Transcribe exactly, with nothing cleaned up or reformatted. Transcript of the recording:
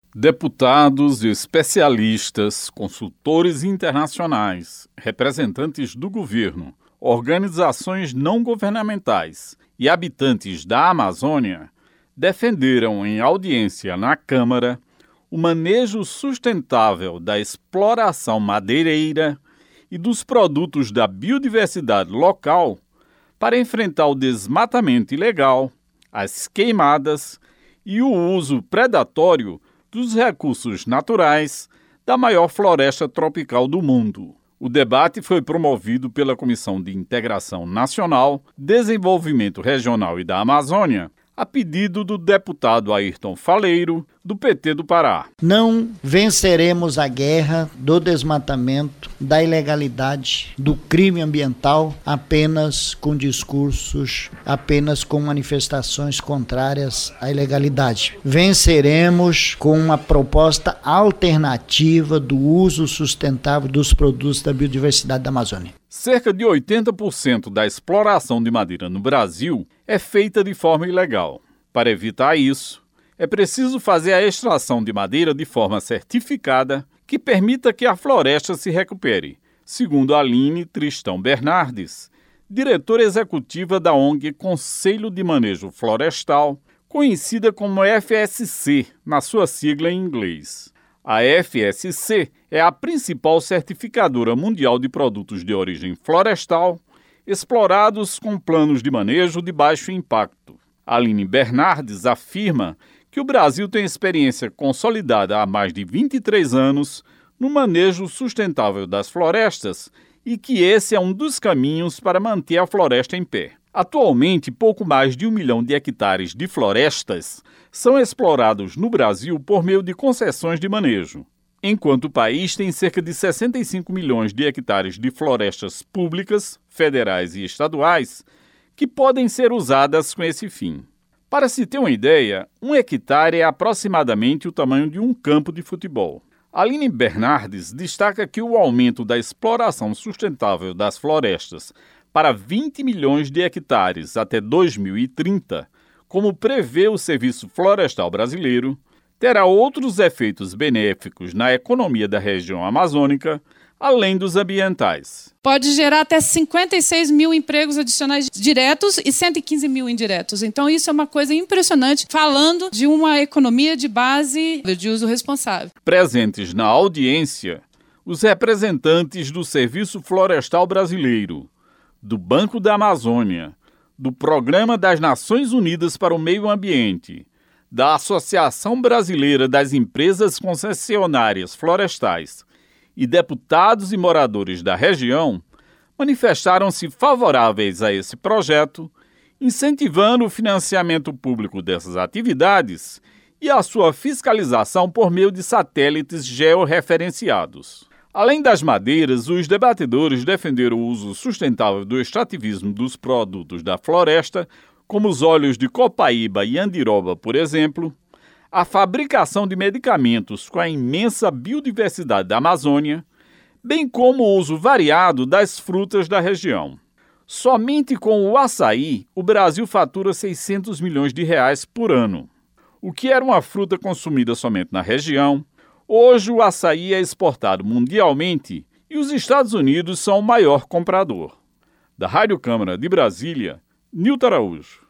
Deputados, especialistas, consultores internacionais, representantes do governo, organizações não governamentais e habitantes da Amazônia defenderam em audiência na Câmara o manejo sustentável da exploração madeireira e dos produtos da biodiversidade local para enfrentar o desmatamento ilegal, as queimadas e o uso predatório dos recursos naturais da maior floresta tropical do mundo. O debate foi promovido pela Comissão de Integração Nacional, Desenvolvimento Regional e da Amazônia, a pedido do deputado Ayrton Faleiro, do P T do Pará. Não venceremos a guerra do desmatamento, da ilegalidade, do crime ambiental apenas com discursos, apenas com manifestações contrárias à ilegalidade. Venceremos com uma proposta alternativa do uso sustentável dos produtos da biodiversidade da Amazônia. Cerca de oitenta por cento da exploração de madeira no Brasil é feita de forma ilegal. Para evitar isso, é preciso fazer a extração de madeira de forma certificada que permita que a floresta se recupere, segundo Aline Tristão Bernardes, diretora executiva da O N G Conselho de Manejo Florestal, conhecida como F S C, na sua sigla em inglês. A F S C é a principal certificadora mundial de produtos de origem florestal explorados com planos de manejo de baixo impacto. Aline Bernardes afirma que o Brasil tem experiência consolidada há mais de vinte e três anos no manejo sustentável das florestas e que esse é um dos caminhos para manter a floresta em pé. Atualmente, pouco mais de um milhão de hectares de florestas são explorados no Brasil por meio de concessões de manejo, enquanto o país tem cerca de sessenta e cinco milhões de hectares de florestas públicas, federais e estaduais, que podem ser usadas com esse fim. Para se ter uma ideia, um hectare é aproximadamente o tamanho de um campo de futebol. Aline Bernardes destaca que o aumento da exploração sustentável das florestas para vinte milhões de hectares até dois mil e trinta, como prevê o Serviço Florestal Brasileiro, terá outros efeitos benéficos na economia da região amazônica, além dos ambientais. Pode gerar até cinquenta e seis mil empregos adicionais diretos e cento e quinze mil indiretos. Então isso é uma coisa impressionante, falando de uma economia de base de uso responsável. Presentes na audiência, os representantes do Serviço Florestal Brasileiro, do Banco da Amazônia, do Programa das Nações Unidas para o Meio Ambiente, da Associação Brasileira das Empresas Concessionárias Florestais e deputados e moradores da região manifestaram-se favoráveis a esse projeto, incentivando o financiamento público dessas atividades e a sua fiscalização por meio de satélites georreferenciados. Além das madeiras, os debatedores defenderam o uso sustentável do extrativismo dos produtos da floresta, como os óleos de copaíba e andiroba, por exemplo, a fabricação de medicamentos com a imensa biodiversidade da Amazônia, bem como o uso variado das frutas da região. Somente com o açaí, o Brasil fatura seiscentos milhões de reais por ano. O que era uma fruta consumida somente na região, hoje o açaí é exportado mundialmente e os Estados Unidos são o maior comprador. Da Rádio Câmara de Brasília, Nilton Araújo.